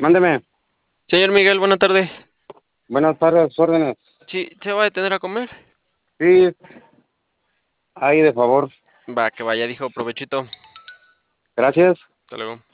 Mándeme. Señor Miguel, buena tarde. Buenas tardes, órdenes. Sí, ¿se va a detener a comer? Sí, ahí de favor. Va, que vaya, dijo, provechito. Gracias. Hasta luego.